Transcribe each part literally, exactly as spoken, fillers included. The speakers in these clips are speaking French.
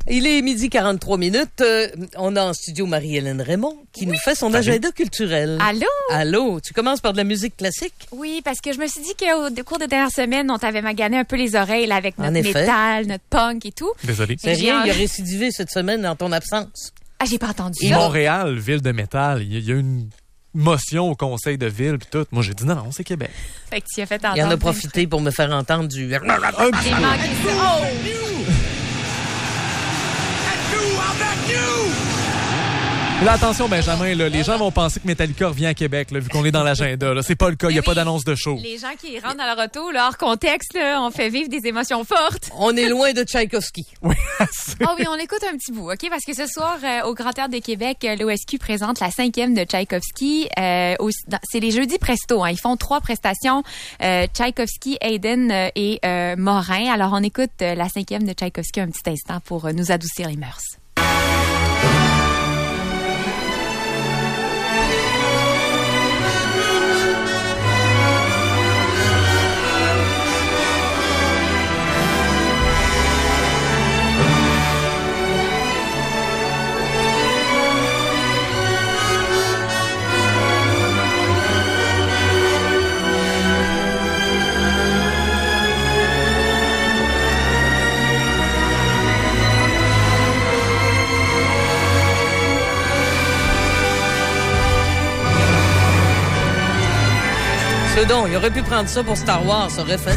Il est midi quarante-trois minutes. Euh, on a en studio Marie-Hélène Raymond qui oui. nous fait son Salut. agenda culturel. Allô? Allô? Tu commences par de la musique classique? Oui, parce que je me suis dit qu'au cours des dernières semaines, on t'avait magané un peu les oreilles là, avec notre en effet. métal, notre punk et tout. Désolé. C'est rien, il a récidivé cette semaine en ton absence. Ah, j'ai pas entendu Et ça. Montréal, ville de métal, il y a une motion au conseil de ville puis tout. Moi, j'ai dit non, non, c'est Québec. Fait que tu as fait entendre. Il en a profité pour me faire entendre du... J'ai manqué ça. Oh! Là, attention, Benjamin, là, les gens vont penser que Metallica revient à Québec, là, vu qu'on est dans l'agenda. Là. C'est pas le cas, il n'y a oui, pas d'annonce de show. Les gens qui rentrent dans leur auto, là, hors contexte, là, on fait vivre des émotions fortes. On est loin de Tchaïkovski. Oui, oh oui, on écoute un petit bout, OK? Parce que ce soir, euh, au Grand Théâtre de Québec, l'O S Q présente la cinquième de Tchaïkovski. Euh, au, dans, c'est les jeudis presto, hein. Ils font trois prestations, euh, Tchaïkovski, Haydn euh, et euh, Morin. Alors, on écoute euh, la cinquième de Tchaïkovski un petit instant pour euh, nous adoucir les mœurs. Donc, il aurait pu prendre ça pour Star Wars, ça aurait fait.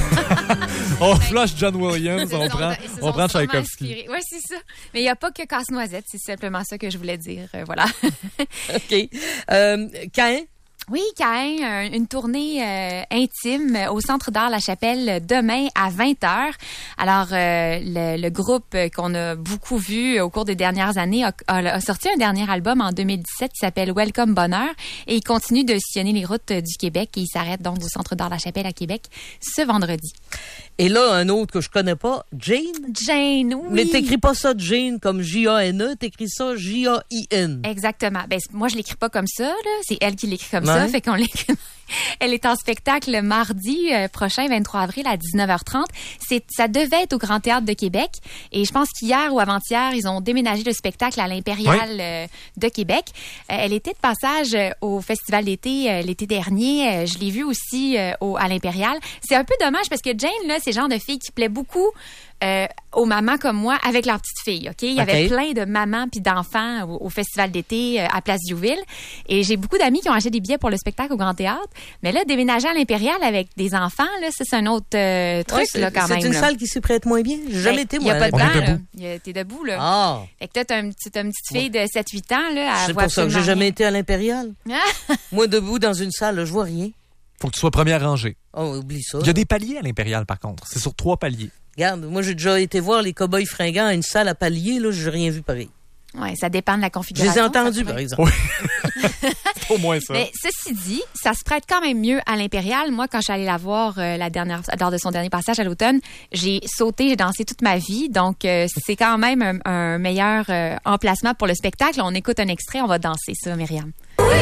On flush John Williams, on prend, on prend Tchaïkovski. Oui, c'est ça. Mais il n'y a pas que Casse-Noisette, c'est simplement ça que je voulais dire. Euh, voilà. OK. Euh, Caïn? Oui, Caïn, une tournée euh, intime au Centre d'art La Chapelle demain à vingt heures. Alors, euh, le, le groupe qu'on a beaucoup vu au cours des dernières années a, a, a sorti un dernier album en deux mille dix-sept qui s'appelle Welcome Bonheur et il continue de sillonner les routes du Québec et il s'arrête donc au Centre d'art La Chapelle à Québec ce vendredi. Et là, un autre que je connais pas, Jane? Jane, oui. Mais t'écris pas ça Jane comme J A N E, t'écris ça J A I N. Exactement. Ben, moi, je l'écris pas comme ça, là. C'est elle qui l'écrit comme ouais. ça. Fait qu'on l'écrit. Elle est en spectacle le mardi euh, prochain, vingt-trois avril, à dix-neuf heures trente. C'est, ça devait être au Grand Théâtre de Québec. Et je pense qu'hier ou avant-hier, ils ont déménagé le spectacle à l'Impérial oui. euh, de Québec. Euh, elle était de passage euh, au Festival d'été euh, l'été dernier. Euh, je l'ai vue aussi euh, au, à l'Impérial. C'est un peu dommage parce que Jane, là, c'est le genre de fille qui plaît beaucoup Euh, aux mamans comme moi avec leurs petites filles, OK? Il y avait okay. plein de mamans puis d'enfants au, au festival d'été euh, à Place Diouville. Et j'ai beaucoup d'amis qui ont acheté des billets pour le spectacle au Grand Théâtre. Mais là, déménager à l'Impérial avec des enfants, là, ça, c'est un autre euh, truc, ouais, là, quand c'est même. C'est une là. salle qui s'y prête moins bien. J'ai jamais été, moi. moi. Il n'y a pas de banc, là. Il y a, t'es debout, là. Ah. Fait que toi, t'as, un, t'as une petite fille de sept huit ans, là. C'est pour ça que j'ai jamais été à l'Impérial. Moi, debout dans une salle, là, je vois rien. Faut que tu sois première rangée. Oh, oublie ça. Il y a des paliers à l'Impérial, par contre. C'est sur trois paliers. Regarde, moi, j'ai déjà été voir les cow-boys fringants à une salle à paliers, là, j'ai rien vu pareil. Oui, ça dépend de la configuration. Je les ai entendus, par exemple. Oui. C'est au moins ça. Mais ceci dit, ça se prête quand même mieux à l'Impérial. Moi, quand je suis allée la voir euh, la dernière, lors de son dernier passage à l'automne, j'ai sauté, j'ai dansé toute ma vie. Donc, euh, c'est quand même un, un meilleur euh, emplacement pour le spectacle. On écoute un extrait, on va danser ça, Myriam.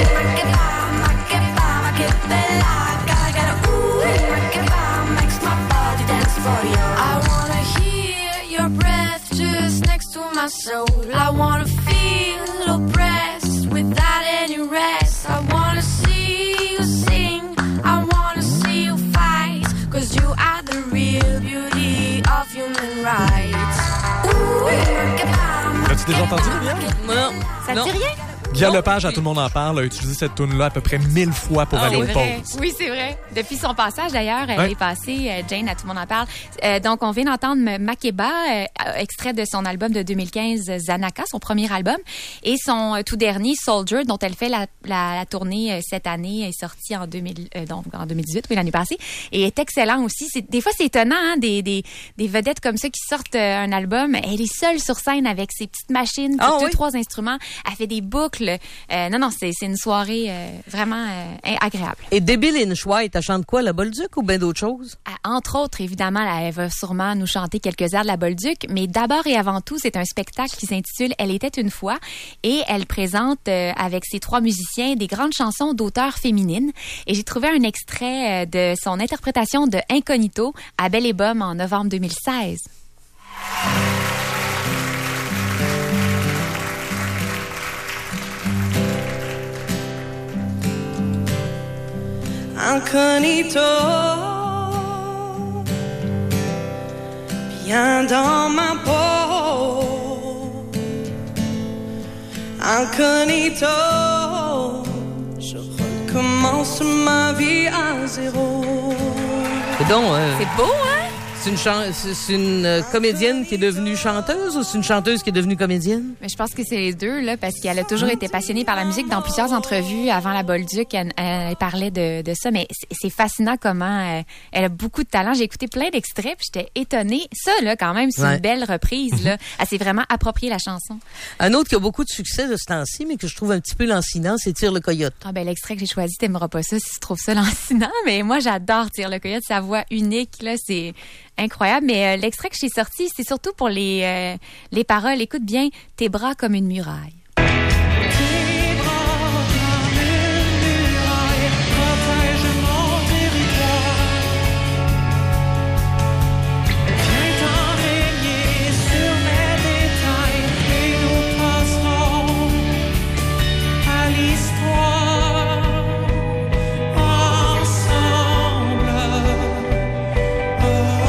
I wanna hear your breath just next to my soul. I wanna feel oppressed without any rest. I wanna see you sing, I wanna see you fight, cause you are the real beauty of human rights. As-tu déjà entendu, Myriam? Non. Ça te dit rien? Guy Lepage, à Tout le monde en parle, a utilisé cette tune-là à peu près mille fois pour ah, aller aux vrai. pauses. Oui, c'est vrai. Depuis son passage, d'ailleurs, elle ouais. est passée, euh, Jane, à Tout le monde en parle. Euh, donc, on vient d'entendre Makeba, euh, extrait de son album de deux mille quinze, Zanaka, son premier album, et son euh, tout dernier, Soldier, dont elle fait la, la, la tournée euh, cette année, est sortie en, deux mille, euh, donc, en deux mille dix-huit, oui, l'année passée, et est excellent aussi. C'est, des fois, c'est étonnant, hein, des, des, des vedettes comme ça qui sortent euh, un album. Elle est seule sur scène avec ses petites machines, ah, deux, oui? trois instruments. Elle fait des boucles. Euh, non, non, c'est, c'est une soirée euh, vraiment euh, agréable. Et Debbie Lynch White, elle chante quoi, la Bolduc ou bien d'autres choses? Euh, entre autres, évidemment, là, elle va sûrement nous chanter quelques airs de la Bolduc, mais d'abord et avant tout, c'est un spectacle qui s'intitule « Elle était une fois » et elle présente euh, avec ses trois musiciens des grandes chansons d'auteurs féminines. Et j'ai trouvé un extrait euh, de son interprétation de « Incognito » à Belle et Bomme en novembre deux mille seize. incognito, bien dans ma peau, incognito, je recommence ma vie à zéro. C'est donc, euh, C'est beau, hein? c'est une, chan- c'est c'est une euh, comédienne qui est devenue chanteuse ou c'est une chanteuse qui est devenue comédienne? Mais je pense que c'est les deux, là, parce qu'elle a toujours été passionnée par la musique. Dans plusieurs entrevues avant la Bolduc, elle, elle parlait de, de ça. Mais c'est, c'est fascinant comment euh, elle a beaucoup de talent. J'ai écouté plein d'extraits, puis j'étais étonnée. Ça, là, quand même, c'est Ouais. une belle reprise. Là. Elle s'est vraiment appropriée la chanson. Un autre qui a beaucoup de succès de ce temps-ci, mais que je trouve un petit peu lancinant, c'est Tire le coyote. Ah ben l'extrait que j'ai choisi, t'aimeras pas ça si tu trouves ça lancinant. Mais moi, j'adore Tire le coyote. Sa voix unique, là, c'est incroyable. Mais euh, l'extrait que j'ai sorti, c'est surtout pour les, euh, les paroles. Écoute bien, tes bras comme une muraille. Tes bras comme une muraille protègent mon territoire. Viens t'enrayer sur mes détails et nous passerons à l'histoire ensemble. Oh,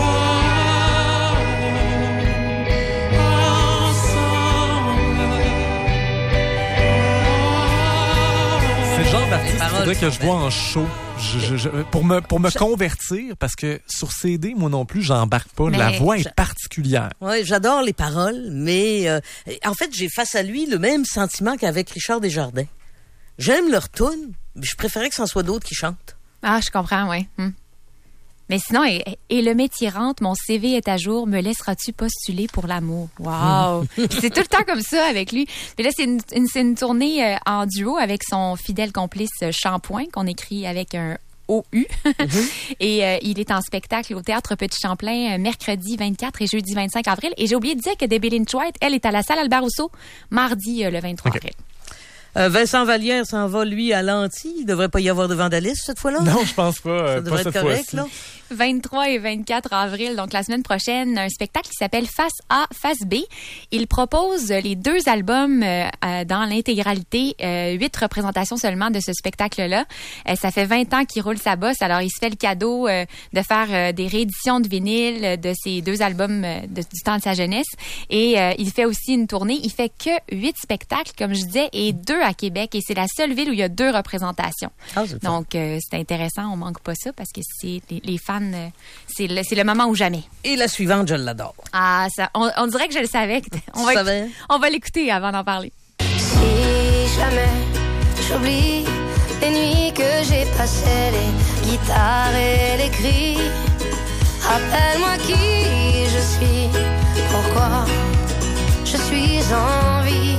C'est le genre d'artiste qu'il paroles faudrait que sont je vois en show. Je- je- je- pour me, pour me convertir, parce que sur C D, moi non plus, j'embarque pas. Mais La voix je- est particulière. Ouais, j'adore les paroles, mais euh, en fait, j'ai face à lui le même sentiment qu'avec Richard Desjardins. J'aime leur tune, mais je préférais que ce soit d'autres qui chantent. Ah, je comprends, oui. Hum. Mais sinon, et, et le métier rentre, mon C V est à jour, me laisseras-tu postuler pour l'amour? Wow! Puis c'est tout le temps comme ça avec lui. Puis là, c'est une, une, c'est une tournée euh, en duo avec son fidèle complice euh, Shampoing, qu'on écrit avec un O U. Et euh, il est en spectacle au Théâtre Petit Champlain euh, mercredi vingt-quatre et jeudi vingt-cinq avril. Et j'ai oublié de dire que Debbie Lynch White, elle, est à la salle Albert Rousseau mardi euh, le vingt-trois Ok. avril. Euh, Vincent Vallière s'en va, lui, à l'Anti. Il devrait pas y avoir de vandalisme cette fois-là? Non, je pense pas. euh, Ça pas devrait cette être correct, fois-ci. là. vingt-trois et vingt-quatre avril, donc la semaine prochaine, un spectacle qui s'appelle Face A, Face B. Il propose les deux albums euh, euh, dans l'intégralité, euh, huit représentations seulement de ce spectacle-là. Euh, ça fait vingt ans qu'il roule sa bosse, alors il se fait le cadeau euh, de faire euh, des rééditions de vinyle euh, de ces deux albums euh, de- du temps de sa jeunesse. Et euh, il fait aussi une tournée. Il fait que huit spectacles, comme je disais, et deux à Québec. Et c'est la seule ville où il y a deux représentations. Ah, c'est le fun. Donc, euh, c'est intéressant, on manque pas ça parce que c'est les, les fans, euh, c'est le, c'est le moment ou jamais. Et la suivante, je l'adore. Ah, ça, on, on dirait que je le savais. On va, Tu savais? on va l'écouter avant d'en parler. Si jamais j'oublie les nuits que j'ai passées, les guitares et les cris, rappelle-moi qui je suis, pourquoi je suis en vie.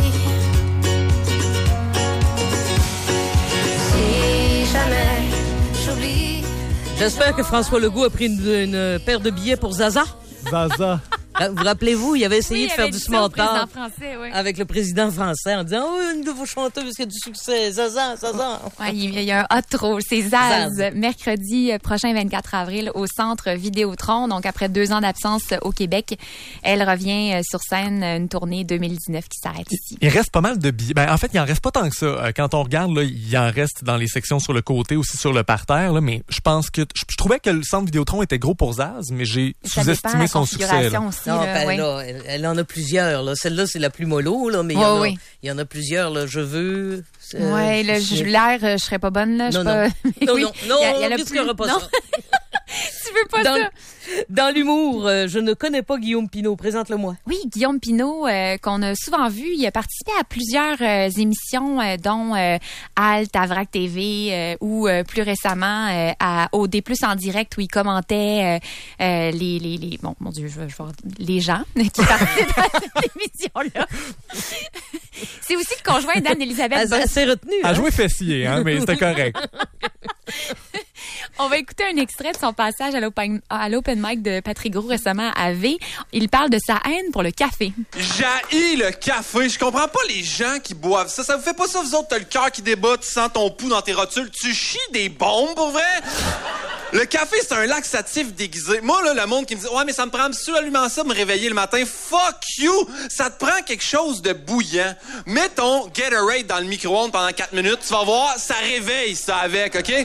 Si jamais j'oublie. J'espère que François Legault a pris une, une paire de billets pour Zaza. Zaza. Euh, Vous rappelez-vous, il avait essayé Oui, de il faire avait du dit ça au small talk président français, ouais. avec le président français en disant « Oh, une de vos chanteuses qui a du succès, Zaza, Zaza. Ouais, il il y a un hot rôle. C'est Zaz, Zaz. mercredi prochain vingt-quatre avril au Centre Vidéotron. Donc, après deux ans d'absence au Québec, elle revient euh, sur scène, une tournée deux mille dix-neuf qui s'arrête ici. Il reste pas mal de billets. Ben, en fait, il en reste pas tant que ça. Euh, Quand on regarde, là, il en reste dans les sections sur le côté, aussi sur le parterre. Là, mais je pense que je, je trouvais que le centre Vidéotron était gros pour Zaz, mais j'ai Ça dépend de sous-estimé la son succès. configuration Là. aussi. Non, là, ben ouais. là, elle, elle en a plusieurs. Là. Celle-là, c'est la plus mollo, là, mais il y, Ouais, en a- oui. il y en a plusieurs. Là. Je veux... euh, Ouais, le je- julaire, euh, je serais pas bonne, là. je Non, suis pas- non, Oui, non, non, il y a- il y a on le risquera plus- pas non. ça. Tu veux pas Dans, ça? dans l'humour, euh, je ne connais pas Guillaume Pinault. Présente-le-moi. Oui, Guillaume Pinault, euh, qu'on a souvent vu, il a participé à plusieurs euh, émissions, euh, dont euh, Alt, à Vrac T V, euh, ou euh, plus récemment euh, à O D plus en direct, où il commentait euh, euh, les, les, les... Bon, mon Dieu, je vais, je vais voir les gens qui participent à cette émission-là. C'est aussi le conjoint d'Anne-Élisabeth Elle, Bossé. elle s'est retenue. À hein? jouer fessier, hein, mais c'était correct. On va écouter un extrait de son passage à l'open, à l'open mic de Patrick Gros récemment à V. Il parle de sa haine pour le café. J'haïs le café. Je comprends pas les gens qui boivent ça. Ça vous fait pas ça, vous autres? T'as le cœur qui débat, tu sens ton pouls dans tes rotules. Tu chies des bombes, pour vrai? Le café, c'est un laxatif déguisé. Moi, là, le monde qui me dit « Ouais, mais ça me prend absolument ça de me réveiller le matin. » Fuck you! Ça te prend quelque chose de bouillant. Mets ton Gatorade dans le micro-ondes pendant quatre minutes. Tu vas voir, ça réveille ça avec, OK?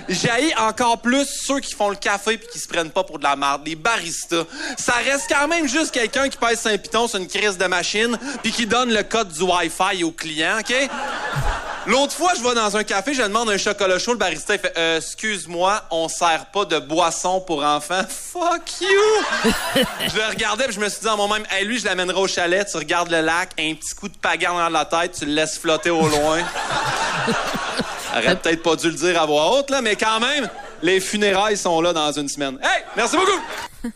J'haïs encore plus ceux qui font le café puis qui se prennent pas pour de la merde, les baristas. Ça reste quand même juste quelqu'un qui pèse cinq pitons sur une crise de machine puis qui donne le code du Wi-Fi au client, OK? L'autre fois, je vais dans un café, je demande un chocolat chaud, le barista il fait euh, « Excuse-moi, on sert pas de boisson pour enfants. » Fuck you! Je le regardais puis je me suis dit en moi-même « Hey, lui, je l'amènerai au chalet, tu regardes le lac, un petit coup de pagaille dans la tête, tu le laisses flotter au loin. » J'aurais peut-être pas dû le dire à voix haute, là, mais quand même, les funérailles sont là dans une semaine. Hey, merci beaucoup!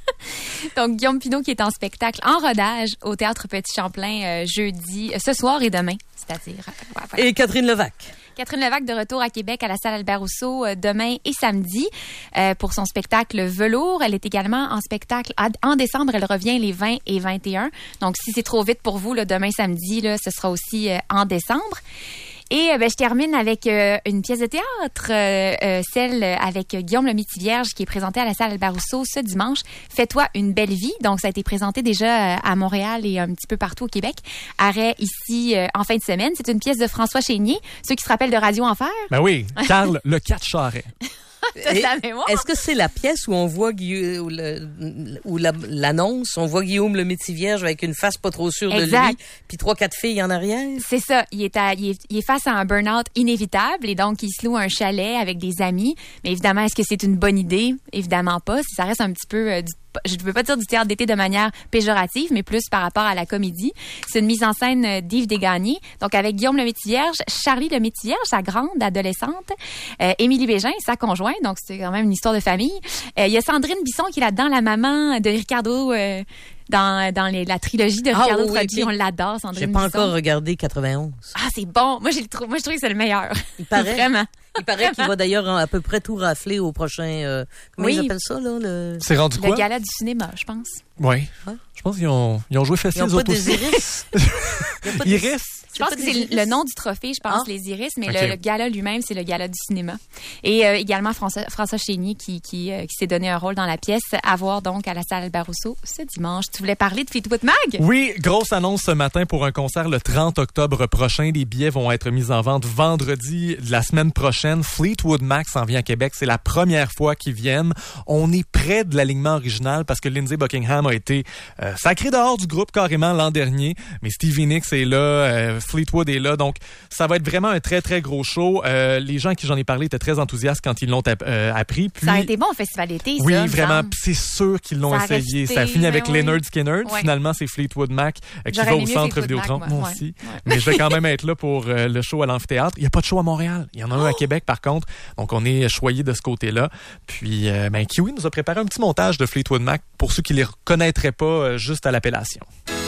Donc, Guillaume Pinault qui est en spectacle en rodage au Théâtre Petit-Champlain euh, jeudi, euh, ce soir et demain, c'est-à-dire... Euh, ouais, voilà. Et Catherine Levac. Catherine Levac de retour à Québec à la salle Albert Rousseau euh, demain et samedi euh, pour son spectacle Velours. Elle est également en spectacle à, en décembre. Elle revient les vingt et vingt et un. Donc, si c'est trop vite pour vous, là, demain, samedi, là, ce sera aussi euh, en décembre. Et euh, ben, je termine avec euh, une pièce de théâtre, euh, euh, celle avec Guillaume le Métivierge qui est présentée à la salle Albert Rousseau ce dimanche. Fais-toi une belle vie. Donc, ça a été présenté déjà euh, à Montréal et un petit peu partout au Québec. Arrêt ici euh, en fin de semaine. C'est une pièce de François Chénier. Ceux qui se rappellent de Radio Enfer. Ben oui, Carl le quatre Charret. T'as la mémoire. Est-ce que c'est la pièce où on voit Guillaume, où, le, où la, l'annonce, on voit Guillaume le Métivierge avec une face pas trop sûre Exact. de lui, puis trois, quatre filles en arrière? C'est ça. Il est, à, il, est, il est face à un burn-out inévitable et donc il se loue un chalet avec des amis. Mais évidemment, est-ce que c'est une bonne idée? Évidemment pas. Ça reste un petit peu euh, du je ne veux pas dire du théâtre d'été de manière péjorative, mais plus par rapport à la comédie. C'est une mise en scène d'Yves Desgagnés. Donc, avec Guillaume le Métivierge, Charlie le Métivierge, sa grande adolescente, euh, Émilie Bégin, sa conjointe. Donc, c'est quand même une histoire de famille. Euh, il y a Sandrine Bisson qui est là-dedans, la maman de Ricardo... Euh, dans, dans les, la trilogie de Ricardo ah, oui, Troggi. oui. On l'adore, Sandrine J'ai pas Bisson. encore regardé quatre-vingt-onze. Ah, c'est bon. Moi, j'ai le trou- moi, je trouve que c'est le meilleur. Il paraît. Vraiment. Il paraît qu'il va d'ailleurs à peu près tout rafler au prochain... Euh, comment Oui. ils appellent ça, là? Le... C'est rendu Le quoi? gala du cinéma, je pense. Oui. Ouais. Je pense qu'ils ont, ils ont joué Ils facile, n'ont les pas autres des aussi. iris? Il y a pas de- Iris? Je pense pas que des c'est iris? le nom du trophée, je pense, Ah. les iris, mais Ok. le, le gala lui-même, c'est le gala du cinéma. Et euh, également François, François Chénier qui, qui, euh, qui s'est donné un rôle dans la pièce, à voir donc à la salle Albert Rousseau ce dimanche. Tu voulais parler de Fleetwood Mac? Oui, grosse annonce ce matin pour un concert le trente octobre prochain. Les billets vont être mis en vente vendredi de la semaine prochaine. Fleetwood Mac s'en vient à Québec. C'est la première fois qu'ils viennent. On est près de l'alignement original parce que Lindsey Buckingham a été euh, sacré dehors du groupe carrément l'an dernier. Mais Stevie Nicks est là, euh, Fleetwood est là. Donc, ça va être vraiment un très, très gros show. Euh, les gens à qui j'en ai parlé étaient très enthousiastes quand ils l'ont app- euh, appris. Puis, Ça a été bon au festival d'été, oui, ça, me vraiment. semble. Puis c'est sûr qu'ils l'ont Ça a essayé. resté, Ça a fini avec ben oui. Leonard Skinner. Ouais. Finalement, c'est Fleetwood Mac euh, qui J'aurais va au aimé centre Fleetwood Vidéotron. Mac, Moi moi. aussi. Ouais. Mais je vais quand même être là pour euh, le show à l'amphithéâtre. Il n'y a pas de show à Montréal. Il y en a un à Québec, par contre. Donc, on est choyé de ce côté-là. Puis, euh, ben, Kiwi nous a préparé un petit montage de Fleetwood Mac pour ceux qui ne les reconnaîtraient pas euh, juste à l'appellation.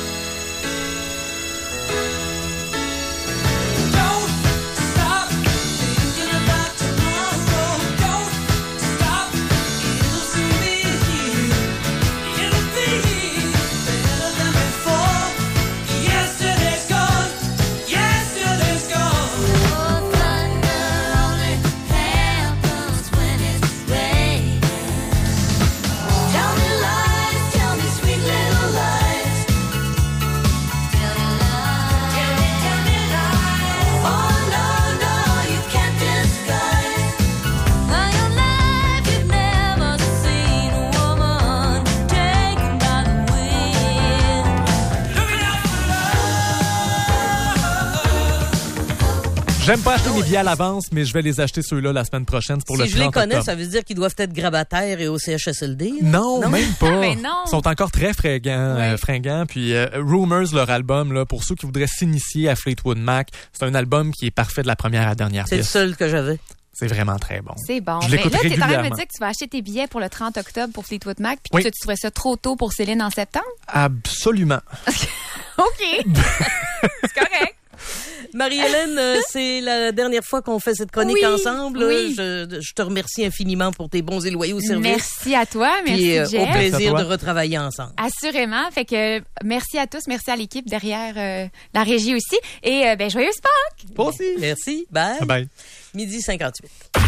Don't stop thinking about tomorrow. Don't stop. It'll soon be here. It'll be better than before. Yesterday's gone. Yesterday's gone. Oh, thunder only happens when it's raining. Tell me lies, tell me sweet little lies. Tell me lies, tell me, tell me lies. Oh no, no, you can't disguise. Now your life, you've never seen a woman taken by the wind. Looking out for love. J'aime pas acheter mes billets à l'avance, mais je vais les acheter ceux-là la semaine prochaine. C'est pour Si le je les trente connais, octobre. ça veut dire qu'ils doivent être grabataires et au C H S L D? là? Non, même pas. Mais non. Ils sont encore très fringants. Oui. euh, fringants. Puis euh, Rumors, leur album, là, pour ceux qui voudraient s'initier à Fleetwood Mac, c'est un album qui est parfait de la première à la dernière C'est le pièce. seul que j'avais. C'est vraiment très bon. C'est bon. Je Mais l'écoute là, t'es en train de me régulièrement. dire que tu vas acheter tes billets pour le trente octobre pour Fleetwood Mac, puis Oui. que tu trouvais ça trop tôt pour Céline en septembre? Absolument. OK. C'est correct. Marie-Hélène, euh, c'est la dernière fois qu'on fait cette chronique Oui, ensemble. oui. Je, je te remercie infiniment pour tes bons et loyaux services. Merci à toi. Merci, Puis, euh, Jeff. au Merci à plaisir toi. de retravailler ensemble. Assurément. Fait que merci à tous. Merci à l'équipe derrière euh, la régie aussi. Et euh, ben, joyeuse Pâques! Toi aussi. Merci. Bye. Bye bye. Midi cinquante-huit.